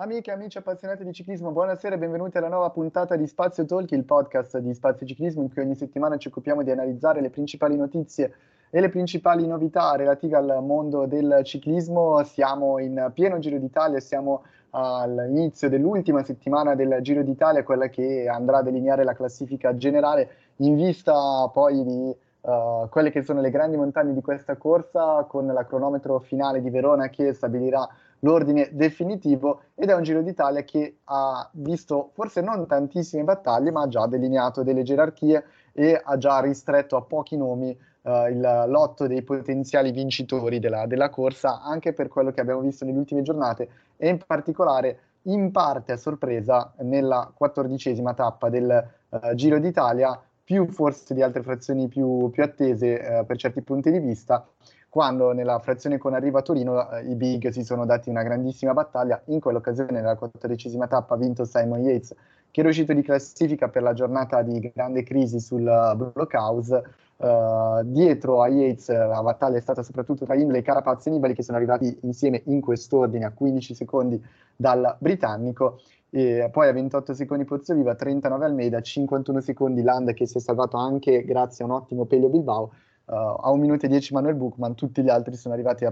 Amiche e amici appassionati di ciclismo, buonasera e benvenuti alla nuova puntata di Spazio Talk, il podcast di Spazio Ciclismo in cui ogni settimana ci occupiamo di analizzare le principali notizie e le principali novità relative al mondo del ciclismo. Siamo in pieno Giro d'Italia, siamo all'inizio dell'ultima settimana del Giro d'Italia, quella che andrà a delineare la classifica generale in vista poi di quelle che sono le grandi montagne di questa corsa, con la cronometro finale di Verona che stabilirà l'ordine definitivo, ed è un Giro d'Italia che ha visto forse non tantissime battaglie, ma ha già delineato delle gerarchie e ha già ristretto a pochi nomi il lotto dei potenziali vincitori della corsa, anche per quello che abbiamo visto nelle ultime giornate e in particolare in parte a sorpresa nella 14ª tappa del Giro d'Italia, più forse di altre frazioni più attese per certi punti di vista, quando nella frazione con arrivo a Torino i big si sono dati una grandissima battaglia. In quell'occasione, nella 14ª tappa, ha vinto Simon Yates, che era uscito di classifica per la giornata di grande crisi sul Blockhouse. Dietro a Yates la battaglia è stata soprattutto tra Hindley, Carapaz e Nibali, che sono arrivati insieme in quest'ordine a 15 secondi dal britannico. E poi a 28 secondi Pozzoviva, 39 Almeida, 51 secondi Landa, che si è salvato anche grazie a un ottimo Pelio Bilbao, a 1 minuto e 10 Manuel Buchmann. Tutti gli altri sono arrivati a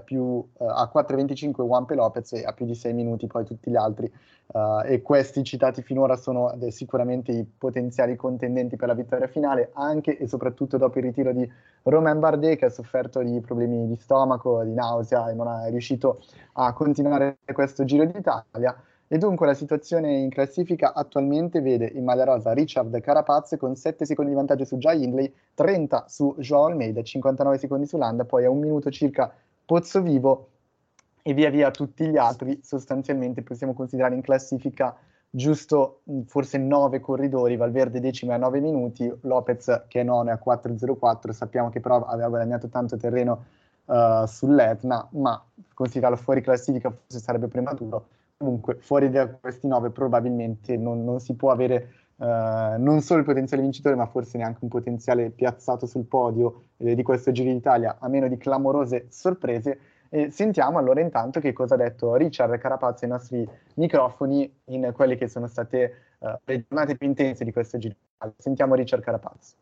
4,25 Juanpe Lopez e a più di 6 minuti poi tutti gli altri, e questi citati finora sono sicuramente i potenziali contendenti per la vittoria finale, anche e soprattutto dopo il ritiro di Romain Bardet, che ha sofferto di problemi di stomaco, di nausea e non è riuscito a continuare questo Giro d'Italia. E dunque la situazione in classifica attualmente vede in maglia rosa Richard Carapaz con 7 secondi di vantaggio su Jai Hindley, 30 su Joao Almeida, 59 secondi su Landa, poi a 1 minuto circa Pozzovivo, e via via tutti gli altri. Sostanzialmente possiamo considerare in classifica giusto forse 9 corridori: Valverde decimo a 9 minuti, Lopez che è nono a 4,04, sappiamo che però aveva guadagnato tanto terreno sull'Etna, ma considerarlo fuori classifica forse sarebbe prematuro. Comunque fuori da questi 9 probabilmente non si può avere non solo il potenziale vincitore, ma forse neanche un potenziale piazzato sul podio di questo Giro d'Italia, a meno di clamorose sorprese. E sentiamo allora intanto che cosa ha detto Richard Carapaz ai nostri microfoni in quelle che sono state le giornate più intense di questo Giro d'Italia. Sentiamo Richard Carapaz.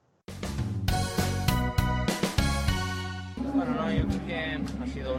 Bueno, no, yo creo que ha sido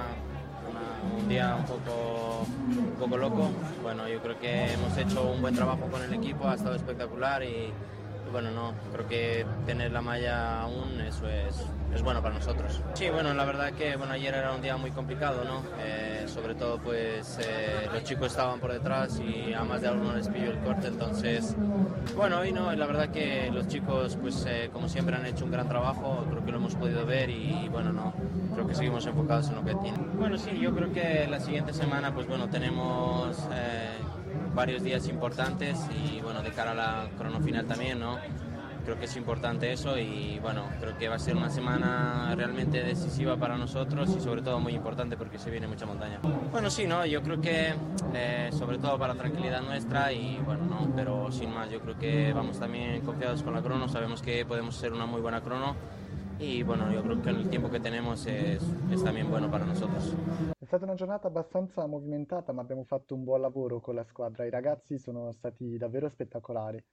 un día un poco loco. Bueno, yo creo que hemos hecho un buen trabajo con el equipo, ha estado espectacular y bueno, no, creo que tener la malla aún, eso es bueno para nosotros. Sí, bueno, la verdad que bueno, ayer era un día muy complicado, ¿no? Sobre todo pues los chicos estaban por detrás y a más de alguno les pilló el corte, entonces bueno, hoy no, la verdad que los chicos pues como siempre han hecho un gran trabajo, creo que lo hemos podido ver y bueno, no, creo que seguimos enfocados en lo que tienen. Bueno, sí, yo creo que la siguiente semana pues bueno, tenemos varios días importantes y bueno, de cara a la crono final también, ¿no? Creo que es importante eso y bueno, creo que va a ser una semana realmente decisiva para nosotros y sobre todo muy importante porque se viene mucha montaña. Bueno, sí, ¿no? Yo creo que sobre todo para tranquilidad nuestra y bueno, no, pero sin más, yo creo que vamos también confiados con la crono, sabemos que podemos ser una muy buena crono y bueno, yo creo que el tiempo que tenemos es también bueno para nosotros. È stata una giornata abbastanza movimentata, ma abbiamo fatto un buon lavoro con la squadra. I ragazzi sono stati davvero spettacolari.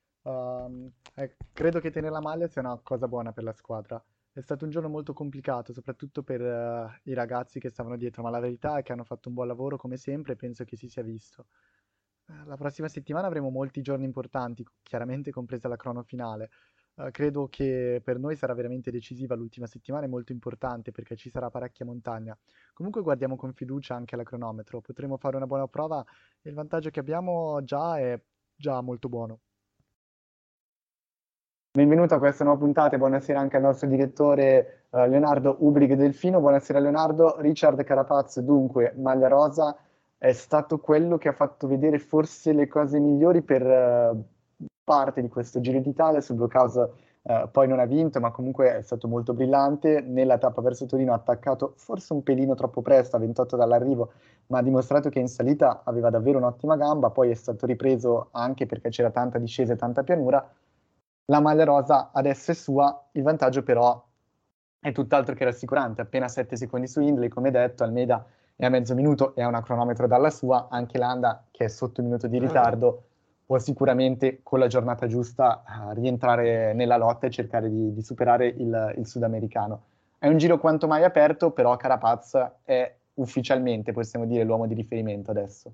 Credo che tenere la maglia sia una cosa buona per la squadra. È stato un giorno molto complicato, soprattutto per i ragazzi che stavano dietro, ma la verità è che hanno fatto un buon lavoro come sempre e penso che si sia visto. La prossima settimana avremo molti giorni importanti, chiaramente compresa la crono finale. Credo che per noi sarà veramente decisiva l'ultima settimana, è molto importante perché ci sarà parecchia montagna. Comunque guardiamo con fiducia anche alla cronometro, potremo fare una buona prova e il vantaggio che abbiamo già è già molto buono. Benvenuto a questa nuova puntata e buonasera anche al nostro direttore Leonardo Ubrig Delfino. Buonasera Leonardo. Richard Carapaz, dunque, maglia rosa, è stato quello che ha fatto vedere forse le cose migliori per parte di questo Giro d'Italia. Sul Blockhouse poi non ha vinto, ma comunque è stato molto brillante. Nella tappa verso Torino ha attaccato forse un pelino troppo presto, a 28 dall'arrivo, ma ha dimostrato che in salita aveva davvero un'ottima gamba. Poi è stato ripreso anche perché c'era tanta discesa e tanta pianura. La maglia rosa adesso è sua, il vantaggio però è tutt'altro che rassicurante, appena 7 secondi su Hindley, come detto. Almeida è a mezzo minuto e ha una cronometro dalla sua, anche Landa, che è sotto un minuto di ritardo, può sicuramente con la giornata giusta rientrare nella lotta e cercare di superare il sudamericano. È un giro quanto mai aperto, però Carapaz è ufficialmente, possiamo dire, l'uomo di riferimento adesso.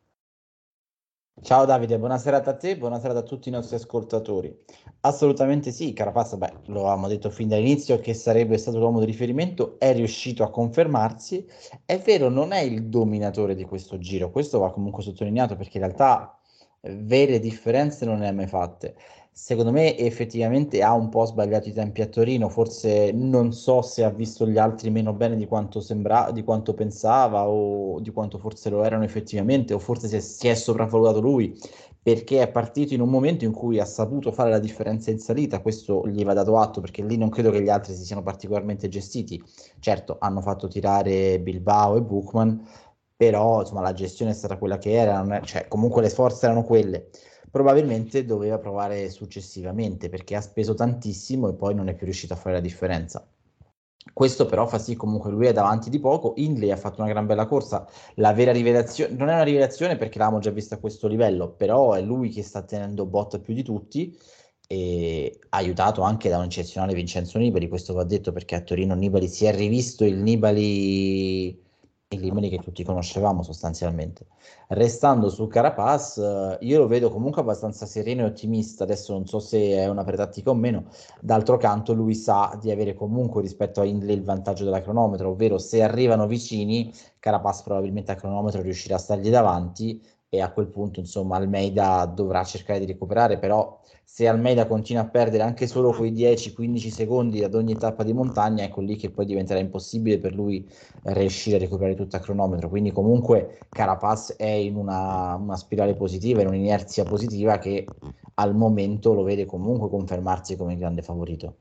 Ciao Davide, buona serata a te, buona serata a tutti i nostri ascoltatori. Assolutamente sì, Carapaz, beh, lo avevamo detto fin dall'inizio che sarebbe stato l'uomo di riferimento, è riuscito a confermarsi. È vero, non è il dominatore di questo giro, questo va comunque sottolineato perché in realtà vere differenze non ne ha mai fatte. Secondo me effettivamente ha un po' sbagliato i tempi a Torino, forse non so se ha visto gli altri meno bene di quanto sembra, di quanto pensava o di quanto forse lo erano effettivamente, o forse si è sopravvalutato lui, perché è partito in un momento in cui ha saputo fare la differenza in salita, questo gli va dato atto perché lì non credo che gli altri si siano particolarmente gestiti. Certo, hanno fatto tirare Bilbao e Buchmann, però insomma la gestione è stata quella che era, cioè comunque le forze erano quelle. Probabilmente doveva provare successivamente perché ha speso tantissimo e poi non è più riuscito a fare la differenza. Questo però fa sì comunque lui è davanti di poco. Hindley ha fatto una gran bella corsa, la vera rivelazione non è una rivelazione perché l'avevamo già vista a questo livello, però è lui che sta tenendo botta più di tutti e aiutato anche da un eccezionale Vincenzo Nibali. Questo va detto perché a Torino Nibali si è rivisto il Nibali che tutti conoscevamo sostanzialmente. Restando su Carapaz, io lo vedo comunque abbastanza sereno e ottimista. Adesso non so se è una pretattica o meno. D'altro canto, lui sa di avere comunque rispetto a Hindley il vantaggio della cronometro, ovvero se arrivano vicini, Carapaz probabilmente a cronometro riuscirà a stargli davanti e a quel punto, insomma, Almeida dovrà cercare di recuperare. Però se Almeida continua a perdere anche solo quei 10-15 secondi ad ogni tappa di montagna, ecco lì che poi diventerà impossibile per lui riuscire a recuperare tutto a cronometro. Quindi comunque Carapaz è in una spirale positiva, in un'inerzia positiva che al momento lo vede comunque confermarsi come grande favorito.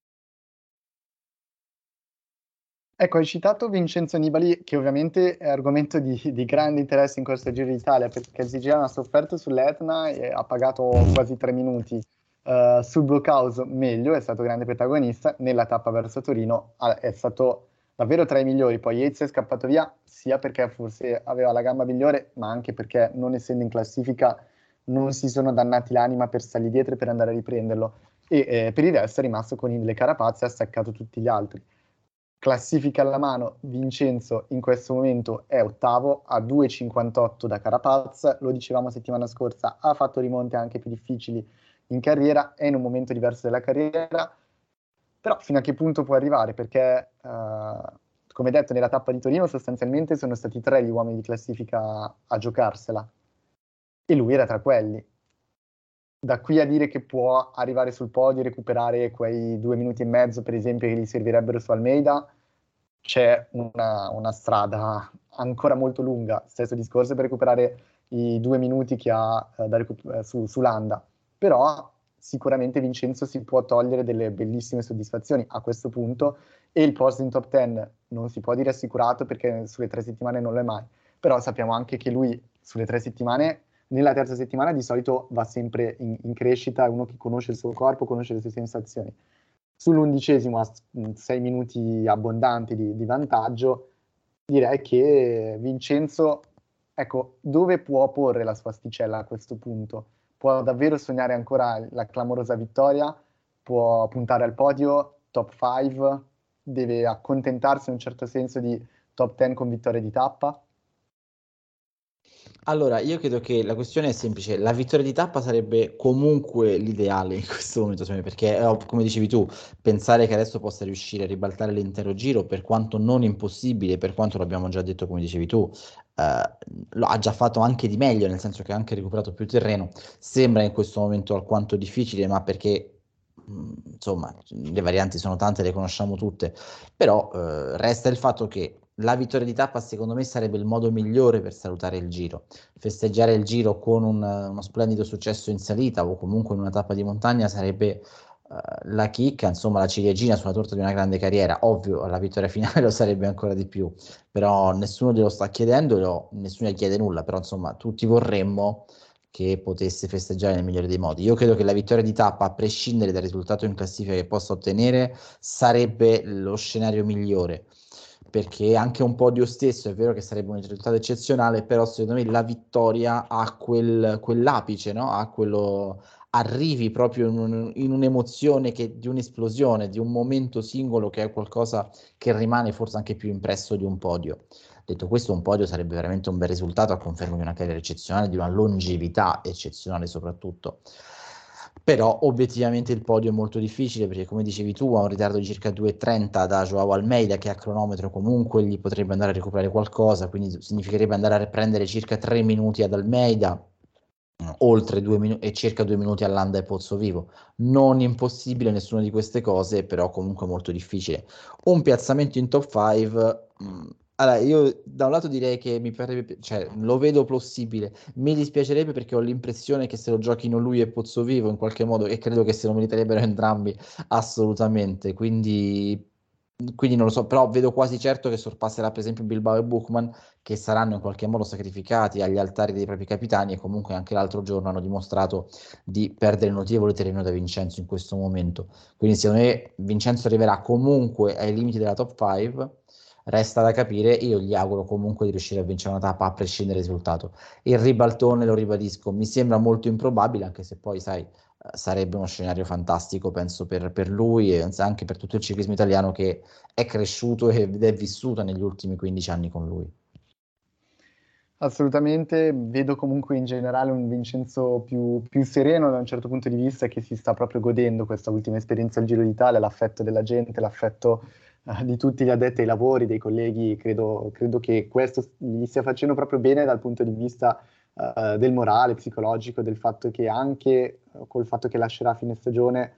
Ecco, hai citato Vincenzo Nibali, che ovviamente è argomento di grande interesse in questo Giro d'Italia, perché Zigiano ha sofferto sull'Etna e ha pagato quasi 3 minuti. Sul Blockhouse meglio, è stato grande protagonista, nella tappa verso Torino è stato davvero tra i migliori. Poi Yates è scappato via sia perché forse aveva la gamba migliore, ma anche perché non essendo in classifica non si sono dannati l'anima per stargli dietro e per andare a riprenderlo. E per il resto è rimasto con il Carapaz e ha staccato tutti gli altri. Classifica alla mano, Vincenzo in questo momento è ottavo a 2,58 da Carapaz, lo dicevamo settimana scorsa, ha fatto rimonte anche più difficili in carriera, è in un momento diverso della carriera, però fino a che punto può arrivare? Perché, come detto, nella tappa di Torino sostanzialmente sono stati 3 gli uomini di classifica a giocarsela e lui era tra quelli. Da qui a dire che può arrivare sul podio e recuperare quei 2 minuti e mezzo, per esempio, che gli servirebbero su Almeida, c'è una strada ancora molto lunga. Stesso discorso per recuperare i 2 minuti che ha su Landa. Però sicuramente Vincenzo si può togliere delle bellissime soddisfazioni a questo punto e il posto in top 10 non si può dire assicurato perché sulle 3 settimane non lo è mai. Però sappiamo anche che lui sulle 3 settimane nella terza settimana di solito va sempre in crescita, è uno che conosce il suo corpo, conosce le sue sensazioni. Sull'11° a 6 minuti abbondanti di vantaggio, direi che Vincenzo, ecco, dove può porre la sua asticella a questo punto? Può davvero sognare ancora la clamorosa vittoria? Può puntare al podio, top 5? Deve accontentarsi in un certo senso di top 10 con vittoria di tappa? Allora, io credo che la questione è semplice, la vittoria di tappa sarebbe comunque l'ideale in questo momento, secondo me, perché come dicevi tu, pensare che adesso possa riuscire a ribaltare l'intero giro, per quanto non impossibile, per quanto l'abbiamo già detto, come dicevi tu, lo ha già fatto anche di meglio, nel senso che ha anche recuperato più terreno, sembra in questo momento alquanto difficile, ma perché insomma, le varianti sono tante, le conosciamo tutte, però resta il fatto che la vittoria di tappa secondo me sarebbe il modo migliore per salutare il giro. Festeggiare il giro con uno splendido successo in salita o comunque in una tappa di montagna sarebbe la chicca, insomma la ciliegina sulla torta di una grande carriera. Ovvio, la vittoria finale lo sarebbe ancora di più, però nessuno glielo sta chiedendo, nessuno gli chiede nulla, però insomma tutti vorremmo che potesse festeggiare nel migliore dei modi. Io credo che la vittoria di tappa, a prescindere dal risultato in classifica che possa ottenere, sarebbe lo scenario migliore. perché anche un podio stesso è vero che sarebbe un risultato eccezionale, però secondo me la vittoria ha quell'apice, no? Ha quello, arrivi proprio in un'emozione di un'esplosione, di un momento singolo che è qualcosa che rimane forse anche più impresso di un podio. Detto questo, un podio sarebbe veramente un bel risultato a conferma di una carriera eccezionale, di una longevità eccezionale soprattutto. Però obiettivamente il podio è molto difficile perché, come dicevi tu, ha un ritardo di circa 2,30 da Joao Almeida, che a cronometro comunque gli potrebbe andare a recuperare qualcosa, quindi significherebbe andare a riprendere circa 3 minuti ad Almeida, oltre 2 minuti e circa 2 minuti a Landa e Pozzovivo. Non impossibile nessuna di queste cose, però comunque molto difficile. Un piazzamento in top 5, allora io da un lato direi che mi parrebbe, cioè lo vedo plausibile, mi dispiacerebbe perché ho l'impressione che se lo giochino lui e Pozzovivo in qualche modo, e credo che se lo meriterebbero entrambi assolutamente, quindi non lo so, però vedo quasi certo che sorpasserà per esempio Bilbao e Buchmann, che saranno in qualche modo sacrificati agli altari dei propri capitani, e comunque anche l'altro giorno hanno dimostrato di perdere notevole terreno da Vincenzo in questo momento. Quindi secondo me Vincenzo arriverà comunque ai limiti della top 5, resta da capire, io gli auguro comunque di riuscire a vincere una tappa a prescindere dal risultato. Il ribaltone, lo ribadisco, mi sembra molto improbabile, anche se poi sai, sarebbe uno scenario fantastico, penso, per lui e anche per tutto il ciclismo italiano che è cresciuto ed è vissuto negli ultimi 15 anni con lui. Assolutamente, vedo comunque in generale un Vincenzo più sereno da un certo punto di vista, che si sta proprio godendo questa ultima esperienza al Giro d'Italia, l'affetto della gente, l'affetto di tutti gli addetti ai lavori, dei colleghi. Credo che questo gli stia facendo proprio bene dal punto di vista del morale, psicologico, del fatto che anche col fatto che lascerà a fine stagione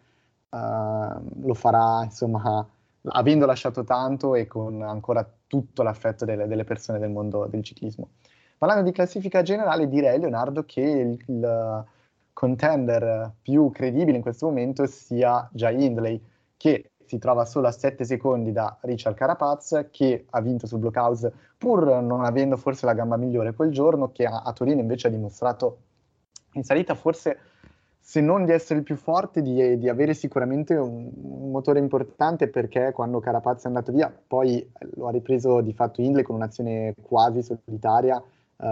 lo farà, insomma, avendo lasciato tanto e con ancora tutto l'affetto delle persone del mondo del ciclismo. Parlando di classifica generale, direi, Leonardo, che il contender più credibile in questo momento sia Jai Hindley, che si trova solo a 7 secondi da Richard Carapaz, che ha vinto sul Blockhouse pur non avendo forse la gamba migliore quel giorno, che a Torino invece ha dimostrato in salita forse, se non di essere il più forte, di avere sicuramente un motore importante, perché quando Carapaz è andato via poi lo ha ripreso di fatto Hindley con un'azione quasi solitaria,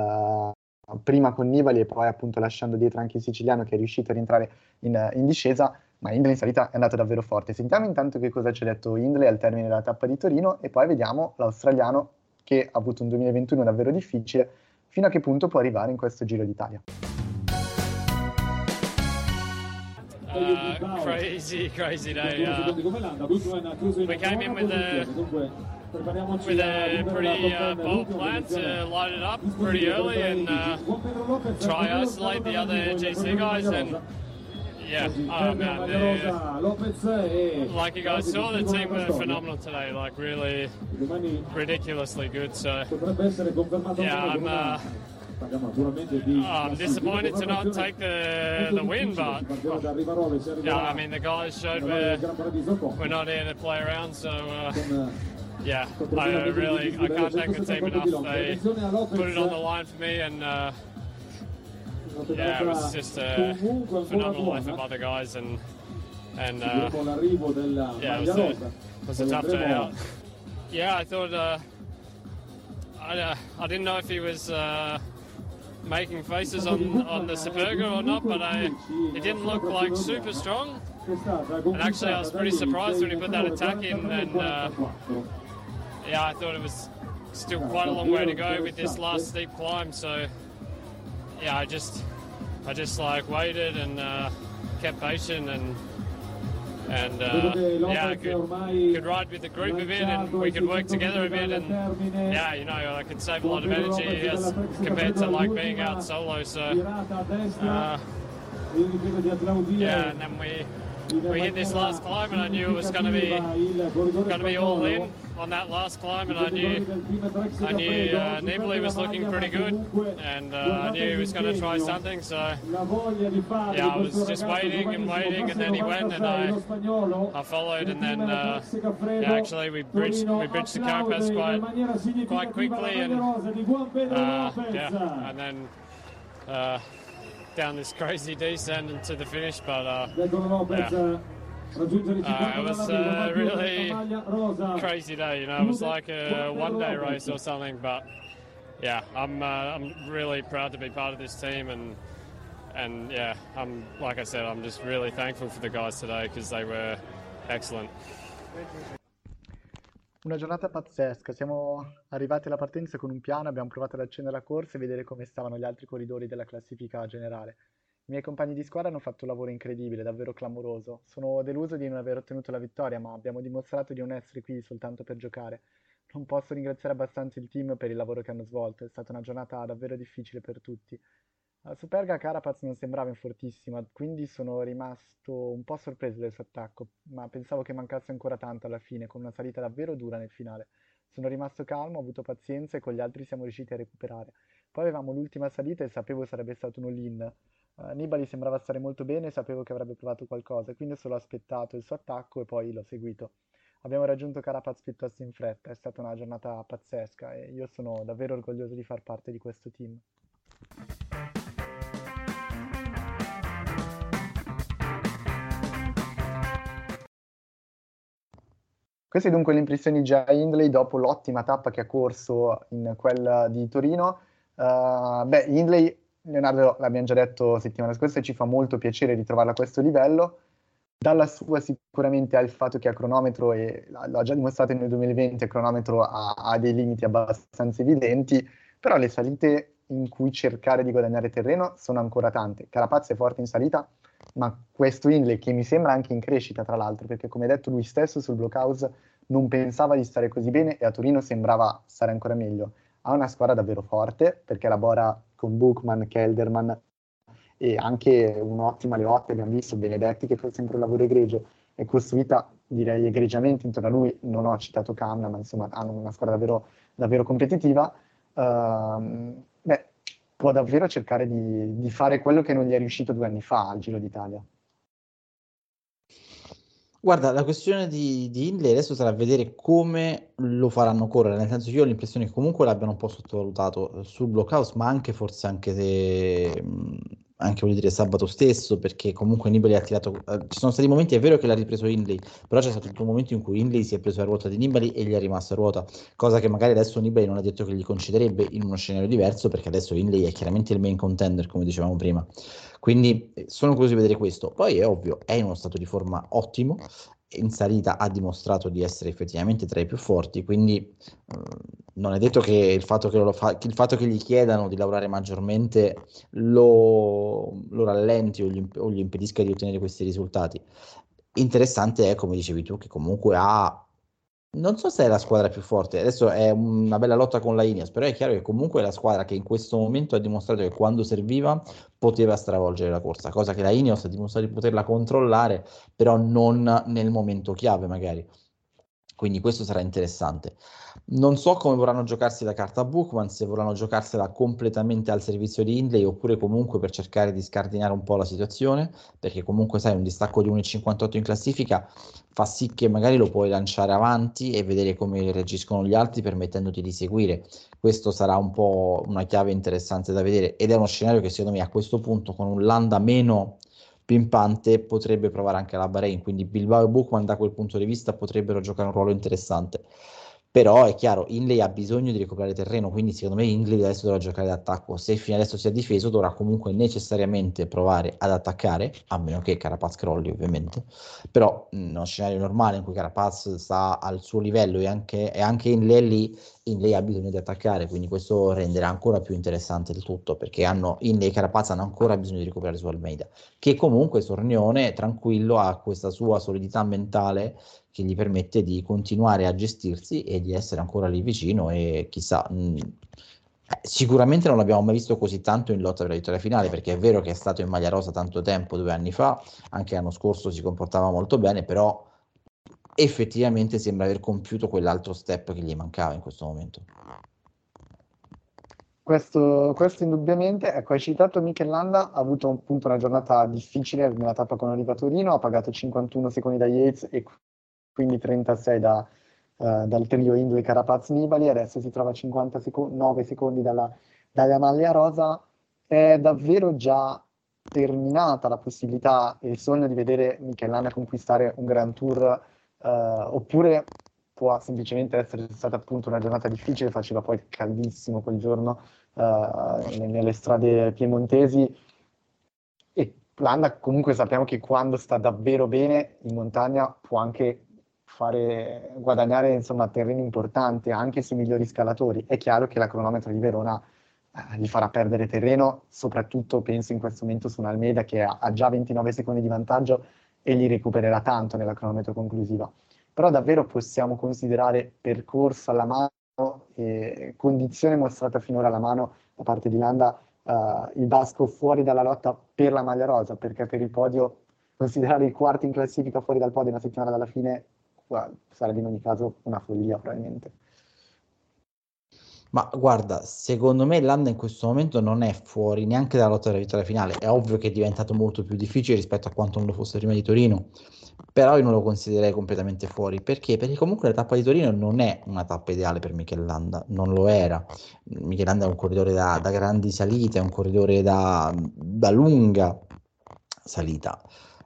prima con Nibali e poi appunto lasciando dietro anche il siciliano, che è riuscito a rientrare in discesa, ma Hindley in salita è andato davvero forte. Sentiamo intanto che cosa ci ha detto Hindley al termine della tappa di Torino e poi vediamo l'australiano, che ha avuto un 2021 davvero difficile, fino a che punto può arrivare in questo Giro d'Italia. Crazy day. We came in with a pretty bold plan to light it up pretty early and try isolate the other GC guys, and yeah, oh man, like you guys saw, the team were phenomenal today, like really ridiculously good. So yeah, I'm disappointed to not take the win, but yeah, I mean the guys showed we're not here to play around, so yeah, I can't thank the team enough. They put it on the line for me, and yeah, it was just a phenomenal effort by the guys, and yeah, it was a tough day out. Yeah, I thought I didn't know if he was making faces on the Superga or not, but it didn't look like super strong. And actually, I was pretty surprised when he put that attack in, and yeah, I thought it was still quite a long way to go with this last steep climb. So yeah, I just like waited and kept patient and yeah, I could ride with the group a bit, and we could work together a bit, and yeah, you know, I could save a lot of energy as compared to like being out solo. So yeah, and then we hit this last climb, and I knew it was going to be all in on that last climb, and I knew Nibali was looking pretty good, and I knew he was going to try something. So yeah, I was just waiting, and then he went, and I followed, and then yeah, actually we bridged the Carapaz quite quickly, and yeah, and then down this crazy descent into the finish, but yeah. It was a really crazy day, you know. It was like a one-day race or something, but yeah, I'm really proud to be part of this team, and yeah, like I said, I'm just really thankful for the guys today because they were excellent. Una giornata pazzesca, siamo arrivati alla partenza con un piano, abbiamo provato ad accendere la corsa e vedere come stavano gli altri corridori della classifica generale. I miei compagni di squadra hanno fatto un lavoro incredibile, davvero clamoroso. Sono deluso di non aver ottenuto la vittoria, ma abbiamo dimostrato di non essere qui soltanto per giocare. Non posso ringraziare abbastanza il team per il lavoro che hanno svolto, è stata una giornata davvero difficile per tutti. A Superga Carapaz non sembrava in fortissima, quindi sono rimasto un po' sorpreso del suo attacco, ma pensavo che mancasse ancora tanto alla fine, con una salita davvero dura nel finale. Sono rimasto calmo, ho avuto pazienza e con gli altri siamo riusciti a recuperare. Poi avevamo l'ultima salita e sapevo sarebbe stato un all-in. Nibali sembrava stare molto bene e sapevo che avrebbe provato qualcosa, quindi ho solo aspettato il suo attacco e poi l'ho seguito. Abbiamo raggiunto Carapaz piuttosto in fretta, è stata una giornata pazzesca e io sono davvero orgoglioso di far parte di questo team. Queste dunque le impressioni di Jay Hindley dopo l'ottima tappa che ha corso in quella di Torino. Hindley, Leonardo, l'abbiamo già detto settimana scorsa, ci fa molto piacere ritrovarlo a questo livello. Dalla sua sicuramente al fatto che a cronometro, e l'ha già dimostrato nel 2020, a cronometro ha dei limiti abbastanza evidenti, però le salite in cui cercare di guadagnare terreno sono ancora tante. Carapaz è forte in salita, ma questo Hindley, che mi sembra anche in crescita tra l'altro, perché come ha detto lui stesso sul Blockhouse non pensava di stare così bene e a Torino sembrava stare ancora meglio. Ha una squadra davvero forte, perché lavora con Buchmann, Kelderman e anche un'ottima Leotti, abbiamo visto Benedetti che fa sempre un lavoro egregio, è costruita direi egregiamente intorno a lui, non ho citato Canna, ma insomma hanno una squadra davvero, davvero competitiva. Può davvero cercare di fare quello che non gli è riuscito 2 anni fa al Giro d'Italia. Guarda, la questione di Hindley adesso sarà vedere come lo faranno correre, nel senso che io ho l'impressione che comunque l'abbiano un po' sottovalutato sul Blockhouse, ma anche forse anche se anche voglio dire sabato stesso, perché comunque Nibali ha tirato ci sono stati momenti, è vero che l'ha ripreso Hindley, però c'è stato tutto un momento in cui Hindley si è preso la ruota di Nibali e gli è rimasta a ruota, cosa che magari adesso Nibali non ha detto che gli concederebbe in uno scenario diverso, perché adesso Hindley è chiaramente il main contender, come dicevamo prima. Quindi sono curioso di vedere questo. Poi è ovvio, è in uno stato di forma ottimo, in salita ha dimostrato di essere effettivamente tra i più forti, quindi non è detto che il fatto che, il fatto che gli chiedano di lavorare maggiormente lo rallenti o gli impedisca di ottenere questi risultati. Interessante è, come dicevi tu, che comunque ha, non so se è la squadra più forte, adesso è una bella lotta con la Ineos, però è chiaro che comunque è la squadra che in questo momento ha dimostrato che quando serviva poteva stravolgere la corsa, cosa che la Ineos ha dimostrato di poterla controllare, però non nel momento chiave magari. Quindi questo sarà interessante. Non so come vorranno giocarsi la carta Buchmann, se vorranno giocarsela completamente al servizio di Hindley oppure comunque per cercare di scardinare un po' la situazione, perché comunque sai un distacco di 1,58 in classifica fa sì che magari lo puoi lanciare avanti e vedere come reagiscono gli altri permettendoti di seguire. Questo sarà un po' una chiave interessante da vedere ed è uno scenario che secondo me a questo punto con un Landa meno pimpante potrebbe provare anche la Bahrain, quindi Bilbao e Buchmann da quel punto di vista potrebbero giocare un ruolo interessante. Però è chiaro, Hindley ha bisogno di recuperare terreno, quindi secondo me Hindley adesso dovrà giocare d'attacco. Se fino adesso si è difeso, dovrà comunque necessariamente provare ad attaccare, a meno che Carapaz crolli ovviamente. Però in uno scenario normale in cui Carapaz sta al suo livello e anche Hindley lì, Hindley ha bisogno di attaccare, quindi questo renderà ancora più interessante il tutto, perché Hindley e Carapaz hanno ancora bisogno di recuperare su Almeida, che comunque Sornione tranquillo ha questa sua solidità mentale che gli permette di continuare a gestirsi e di essere ancora lì vicino e chissà, sicuramente non l'abbiamo mai visto così tanto in lotta per la vittoria finale, perché è vero che è stato in maglia rosa tanto tempo, 2 anni fa, anche l'anno scorso si comportava molto bene, però effettivamente sembra aver compiuto quell'altro step che gli mancava in questo momento. Questo indubbiamente, ecco, hai citato Mikel Landa, ha avuto appunto una giornata difficile nella tappa con Oliva Torino, ha pagato 51 secondi da Yates e quindi 36 dal trio Hindley, Carapaz, Nibali, adesso si trova a 59 secondi dalla maglia rosa, è davvero già terminata la possibilità e il sogno di vedere Mikel Landa conquistare un Grand Tour, oppure può semplicemente essere stata appunto una giornata difficile, faceva poi caldissimo quel giorno nelle strade piemontesi, e Landa comunque sappiamo che quando sta davvero bene in montagna può anche guadagnare insomma terreni importanti anche sui migliori scalatori. È chiaro che la cronometro di Verona gli farà perdere terreno, soprattutto penso in questo momento su un Almeida che ha già 29 secondi di vantaggio e gli recupererà tanto nella cronometro conclusiva. Però davvero possiamo considerare percorso alla mano e condizione mostrata finora alla mano da parte di Landa, il Basco fuori dalla lotta per la maglia rosa, perché per il podio considerare i quarti in classifica fuori dal podio una settimana dalla fine sarebbe in ogni caso una follia probabilmente. Ma guarda, secondo me Landa in questo momento non è fuori neanche dalla lotta della vittoria finale. È ovvio che è diventato molto più difficile rispetto a quanto non lo fosse prima di Torino, però io non lo considererei completamente fuori. Perché? Perché comunque la tappa di Torino non è una tappa ideale per Mikel Landa, non lo era. Mikel Landa è un corridore da grandi salite, è un corridore da lunga salita.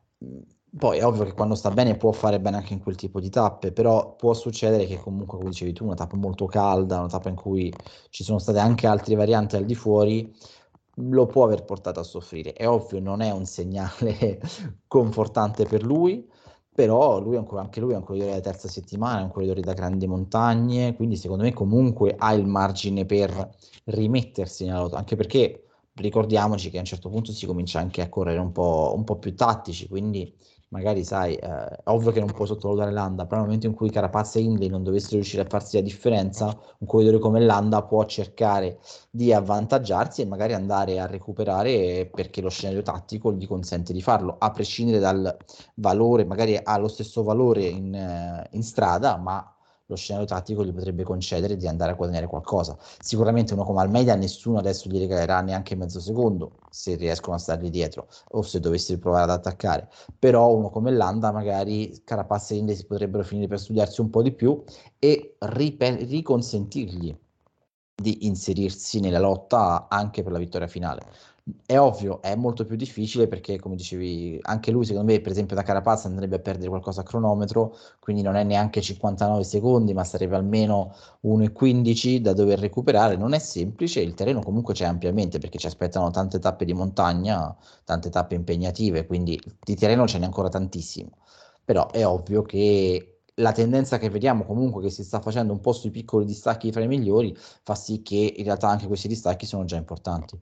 Poi è ovvio che quando sta bene può fare bene anche in quel tipo di tappe, però può succedere che comunque, come dicevi tu, una tappa molto calda, una tappa in cui ci sono state anche altre varianti al di fuori, lo può aver portato a soffrire. È ovvio, non è un segnale confortante per lui, però anche lui è un corridore della terza settimana, è un corridore da grandi montagne, quindi secondo me comunque ha il margine per rimettersi nella lotta, anche perché ricordiamoci che a un certo punto si comincia anche a correre un po' più tattici, quindi magari sai, è ovvio che non puoi sottovalutare Landa, però nel momento in cui Carapaz e Hindley non dovessero riuscire a farsi la differenza, un corridore come Landa può cercare di avvantaggiarsi e magari andare a recuperare perché lo scenario tattico gli consente di farlo, a prescindere dal valore, magari ha lo stesso valore in strada, ma lo scenario tattico gli potrebbe concedere di andare a guadagnare qualcosa. Sicuramente uno come Almeida nessuno adesso gli regalerà neanche mezzo secondo se riescono a stargli dietro o se dovessi provare ad attaccare, però uno come Landa magari Carapaz e Inde si potrebbero finire per studiarsi un po' di più e riconsentirgli di inserirsi nella lotta anche per la vittoria finale. È ovvio, è molto più difficile perché, come dicevi, anche lui, secondo me, per esempio, da Carapaz andrebbe a perdere qualcosa a cronometro, quindi non è neanche 59 secondi, ma sarebbe almeno 1,15 da dover recuperare. Non è semplice, il terreno comunque c'è ampiamente perché ci aspettano tante tappe di montagna, tante tappe impegnative, quindi di terreno ce n'è ancora tantissimo. Però è ovvio che la tendenza che vediamo comunque che si sta facendo un po' sui piccoli distacchi fra i migliori fa sì che in realtà anche questi distacchi sono già importanti.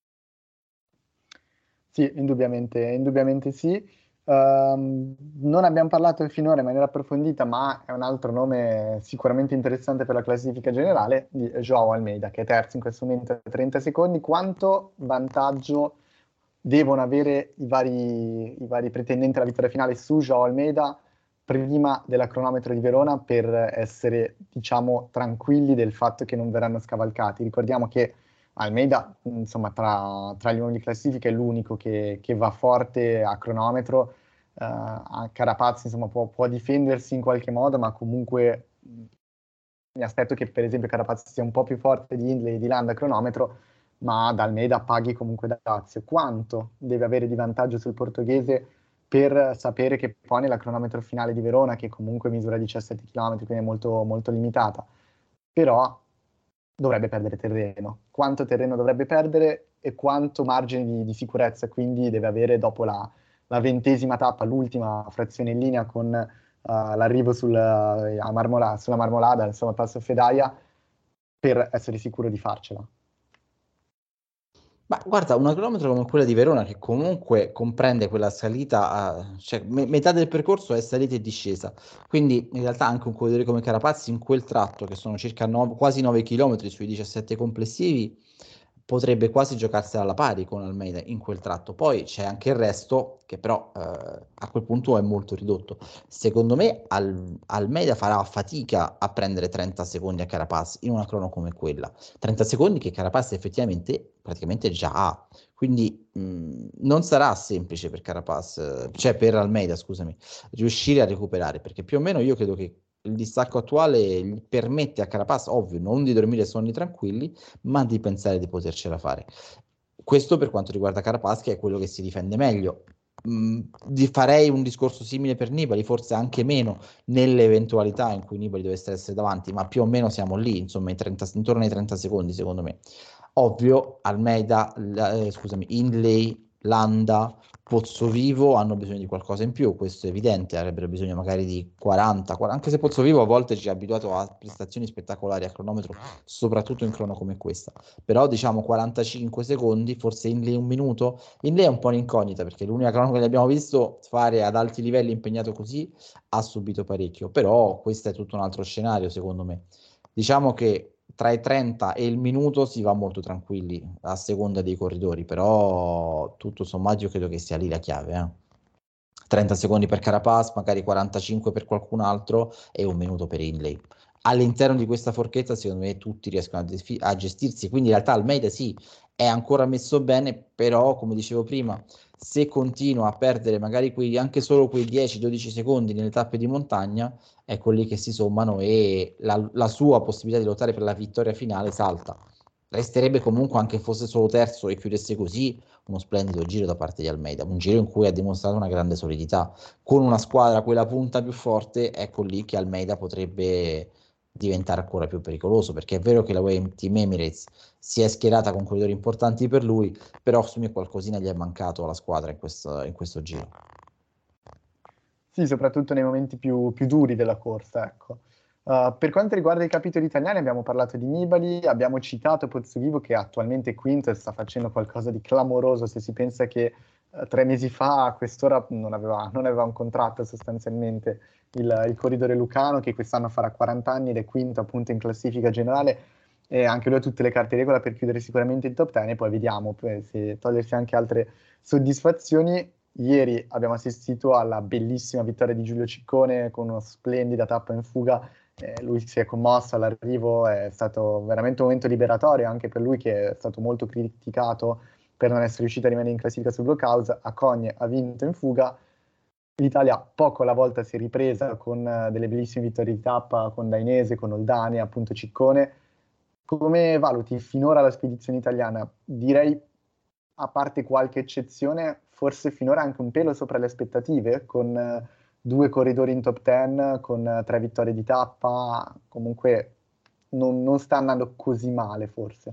Sì, indubbiamente sì. Non abbiamo parlato finora in maniera approfondita, ma è un altro nome sicuramente interessante per la classifica generale di Joao Almeida, che è terzo in questo momento a 30 secondi. Quanto vantaggio devono avere i vari pretendenti alla vittoria finale su Joao Almeida prima della cronometro di Verona per essere, diciamo, tranquilli del fatto che non verranno scavalcati? Ricordiamo che Almeida, insomma, tra gli uomini di classifica è l'unico che va forte a cronometro. A Carapaz, insomma, può difendersi in qualche modo, ma comunque mi aspetto che per esempio Carapaz sia un po' più forte di Hindley e di Landa a cronometro, ma da Almeida paghi comunque Dazio. Quanto deve avere di vantaggio sul portoghese per sapere che poi nella cronometro finale di Verona, che comunque misura 17 km, quindi è molto, molto limitata, però dovrebbe perdere terreno. Quanto terreno dovrebbe perdere e quanto margine di sicurezza quindi deve avere dopo la 20ª tappa, l'ultima frazione in linea con l'arrivo sulla Marmolada, insomma Passo Fedaia, per essere sicuro di farcela. Ma guarda, una cronometro come quella di Verona, che comunque comprende quella salita, cioè metà del percorso è salita e discesa, quindi in realtà anche un corridore come Carapazzi in quel tratto, che sono circa quasi 9 km sui 17 complessivi, potrebbe quasi giocarsela alla pari con Almeida in quel tratto. Poi c'è anche il resto, che però a quel punto è molto ridotto. Secondo me Almeida farà fatica a prendere 30 secondi a Carapaz in una crono come quella. 30 secondi che Carapaz effettivamente praticamente già ha. Quindi non sarà semplice per Carapaz, cioè per Almeida, scusami, riuscire a recuperare, perché più o meno io credo che il distacco attuale gli permette a Carapaz, ovvio, non di dormire sonni tranquilli, ma di pensare di potercela fare. Questo per quanto riguarda Carapaz, che è quello che si difende meglio. Farei un discorso simile per Nibali, forse anche meno nelle eventualità in cui Nibali dovesse essere davanti, ma più o meno siamo lì, insomma, intorno ai 30 secondi secondo me. Ovvio, Almeida, Hindley, Landa, Pozzovivo hanno bisogno di qualcosa in più, questo è evidente, avrebbero bisogno magari di 40, anche se Pozzovivo a volte ci ha abituato a prestazioni spettacolari a cronometro, soprattutto in crono come questa, però diciamo 45 secondi, forse Hindley un minuto. Hindley è un po' un'incognita perché l'unica crono che abbiamo visto fare ad alti livelli impegnato così ha subito parecchio, però questo è tutto un altro scenario secondo me. Diciamo che tra i 30 e il minuto si va molto tranquilli a seconda dei corridori, però tutto sommato io credo che sia lì la chiave. 30 secondi per Carapaz, magari 45 per qualcun altro e un minuto per Hindley. All'interno di questa forchetta secondo me tutti riescono a gestirsi, quindi in realtà Almeida sì, è ancora messo bene, però come dicevo prima, se continua a perdere magari anche solo quei 10-12 secondi nelle tappe di montagna, ecco lì che si sommano e la sua possibilità di lottare per la vittoria finale salta. Resterebbe comunque, anche fosse solo terzo e chiudesse così, uno splendido giro da parte di Almeida, un giro in cui ha dimostrato una grande solidità. Con una squadra, quella punta più forte, ecco lì che Almeida potrebbe diventare ancora più pericoloso, perché è vero che la UAE Team Emirates si è schierata con corridori importanti per lui, però su me qualcosina gli è mancato alla squadra in questo giro. Sì, soprattutto nei momenti più duri della corsa, ecco. Per quanto riguarda i capitoli italiani abbiamo parlato di Nibali, abbiamo citato Pozzovivo che attualmente è quinto e sta facendo qualcosa di clamoroso se si pensa che 3 mesi fa a quest'ora non aveva un contratto sostanzialmente il corridore lucano che quest'anno farà 40 anni ed è quinto appunto in classifica generale e anche lui ha tutte le carte in regola per chiudere sicuramente il top 10 e poi vediamo se togliersi anche altre soddisfazioni. Ieri abbiamo assistito alla bellissima vittoria di Giulio Ciccone con una splendida tappa in fuga. Lui si è commosso all'arrivo, è stato veramente un momento liberatorio anche per lui che è stato molto criticato per non essere riuscito a rimanere in classifica sul blockhouse. A Cogne ha vinto in fuga. L'Italia poco alla volta si è ripresa con delle bellissime vittorie di tappa con Dainese, con Oldani, appunto Ciccone. Come valuti finora la spedizione italiana? Direi, a parte qualche eccezione, forse finora anche un pelo sopra le aspettative, con 2 corridori in top 10, con 3 vittorie di tappa, comunque non sta andando così male forse.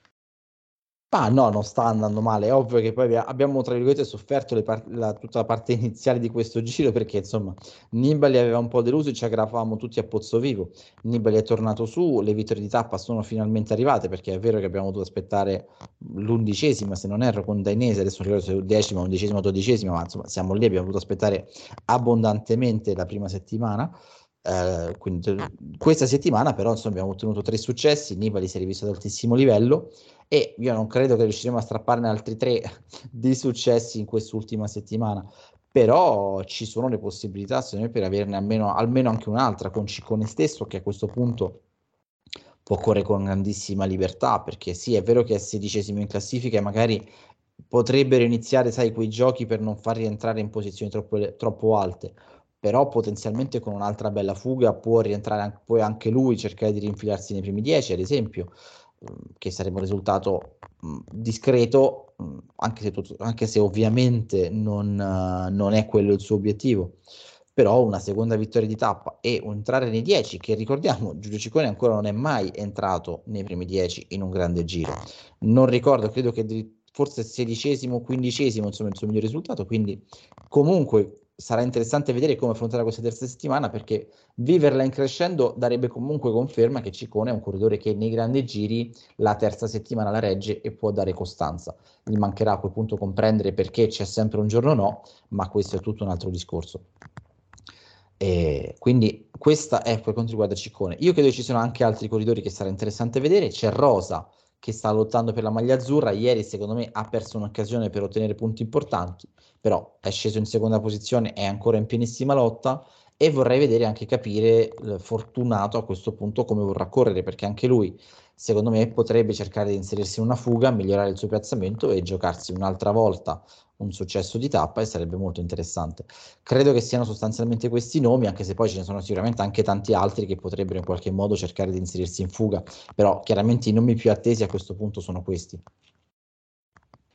Ah no, non sta andando male, è ovvio che poi abbiamo tra virgolette sofferto tutta la parte iniziale di questo giro perché insomma Nibali aveva un po' deluso e ci aggravavamo tutti a Pozzovivo. Nibali è tornato su, le vittorie di tappa sono finalmente arrivate perché è vero che abbiamo dovuto aspettare l'11ª se non erro con Dainese, adesso non ricordo se è 10ª, 11ª, 12ª, ma insomma siamo lì, abbiamo dovuto aspettare abbondantemente la prima settimana. Quindi questa settimana però insomma abbiamo ottenuto 3 successi, Nibali si è rivisto ad altissimo livello e io non credo che riusciremo a strapparne altri 3 di successi in quest'ultima settimana, però ci sono le possibilità secondo me per averne almeno anche un'altra con Ciccone stesso che a questo punto può correre con grandissima libertà, perché sì è vero che è 16º in classifica e magari potrebbero iniziare sai quei giochi per non far rientrare in posizioni troppo alte, però potenzialmente con un'altra bella fuga può rientrare poi anche lui, cercare di rinfilarsi nei primi 10 ad esempio, che sarebbe un risultato discreto, anche se ovviamente non è quello il suo obiettivo, però una seconda vittoria di tappa e entrare nei 10, che ricordiamo Giulio Ciccone ancora non è mai entrato nei primi 10 in un grande giro, non ricordo, credo che forse 16º, 15º insomma il suo miglior risultato, quindi comunque sarà interessante vedere come affrontare questa terza settimana perché viverla in crescendo darebbe comunque conferma che Ciccone è un corridore che nei grandi giri la terza settimana la regge e può dare costanza. Gli mancherà a quel punto comprendere perché c'è sempre un giorno no, ma questo è tutto un altro discorso. E quindi questa è per quanto riguarda Ciccone. Io credo ci siano anche altri corridori che sarà interessante vedere. C'è Rosa che sta lottando per la maglia azzurra. Ieri secondo me ha perso un'occasione per ottenere punti importanti, però è sceso in seconda posizione, è ancora in pienissima lotta e vorrei vedere anche capire Fortunato a questo punto come vorrà correre, perché anche lui secondo me potrebbe cercare di inserirsi in una fuga, migliorare il suo piazzamento e giocarsi un'altra volta un successo di tappa e sarebbe molto interessante. Credo che siano sostanzialmente questi nomi, anche se poi ce ne sono sicuramente anche tanti altri che potrebbero in qualche modo cercare di inserirsi in fuga, però chiaramente i nomi più attesi a questo punto sono questi.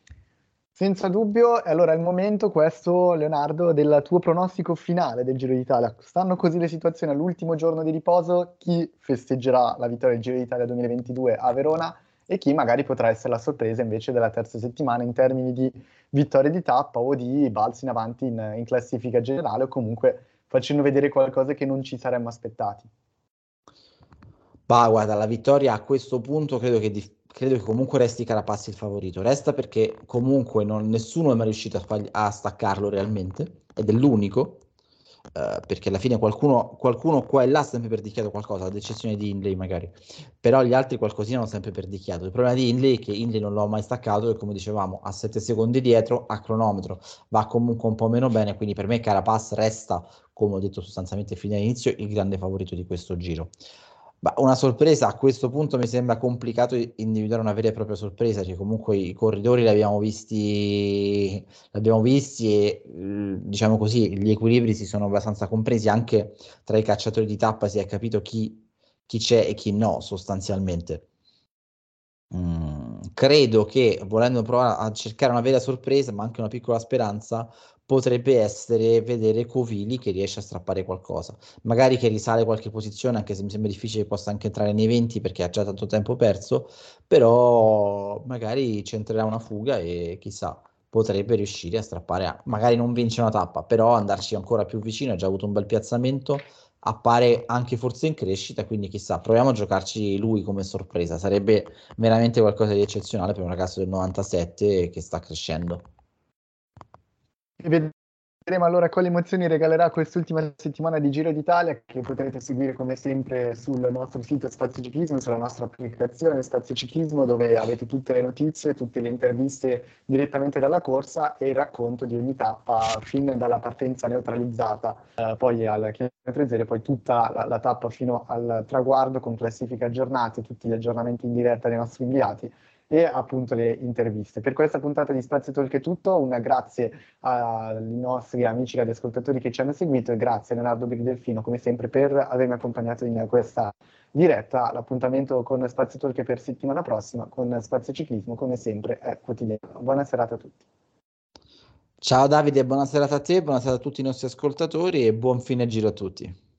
Senza dubbio, e allora è il momento questo, Leonardo, del tuo pronostico finale del Giro d'Italia. Stanno così le situazioni all'ultimo giorno di riposo, chi festeggerà la vittoria del Giro d'Italia 2022 a Verona e chi magari potrà essere la sorpresa invece della terza settimana in termini di vittorie di tappa o di balzi in avanti in classifica generale o comunque facendo vedere qualcosa che non ci saremmo aspettati. Bah, guarda, la vittoria a questo punto credo che comunque resti Carapaz il favorito. Resta perché comunque nessuno è mai riuscito a staccarlo realmente, ed è l'unico, perché alla fine qualcuno qua e là ha sempre perdicchiato qualcosa, ad eccezione di Hindley magari, però gli altri qualcosina hanno sempre perdicchiato. Il problema di Hindley è che Hindley non l'ho mai staccato e come dicevamo a 7 secondi dietro, a cronometro, va comunque un po' meno bene, quindi per me Carapaz resta, come ho detto sostanzialmente fino all'inizio, il grande favorito di questo giro. Ma una sorpresa a questo punto mi sembra complicato individuare una vera e propria sorpresa, cioè comunque i corridori l'abbiamo visti e diciamo così gli equilibri si sono abbastanza compresi anche tra i cacciatori di tappa, si è capito chi c'è e chi no sostanzialmente. Credo che volendo provare a cercare una vera sorpresa, ma anche una piccola speranza, potrebbe essere vedere Covili che riesce a strappare qualcosa. Magari che risale qualche posizione, anche se mi sembra difficile che possa anche entrare nei 20 perché ha già tanto tempo perso, però magari centrerà una fuga e chissà, potrebbe riuscire a strappare, magari non vince una tappa, però andarci ancora più vicino, ha già avuto un bel piazzamento, appare anche forse in crescita, quindi chissà, proviamo a giocarci lui come sorpresa, sarebbe veramente qualcosa di eccezionale per un ragazzo del 97 che sta crescendo. E vedremo allora quali emozioni regalerà quest'ultima settimana di Giro d'Italia che potrete seguire come sempre sul nostro sito Spazio Ciclismo, sulla nostra applicazione Spazio Ciclismo dove avete tutte le notizie, tutte le interviste direttamente dalla corsa e il racconto di ogni tappa fin dalla partenza neutralizzata poi al chilometro zero, poi tutta la tappa fino al traguardo con classifica aggiornate, tutti gli aggiornamenti in diretta dei nostri inviati e appunto le interviste. Per questa puntata di Spazio Talk è tutto, un grazie ai nostri amici e ascoltatori che ci hanno seguito e grazie a Leonardo Brigdelfino come sempre per avermi accompagnato in questa diretta. L'appuntamento con Spazio Talk per settimana prossima, con Spazio Ciclismo come sempre è quotidiano. Buona serata a tutti. Ciao Davide, buona serata a te, buona serata a tutti i nostri ascoltatori e buon fine giro a tutti.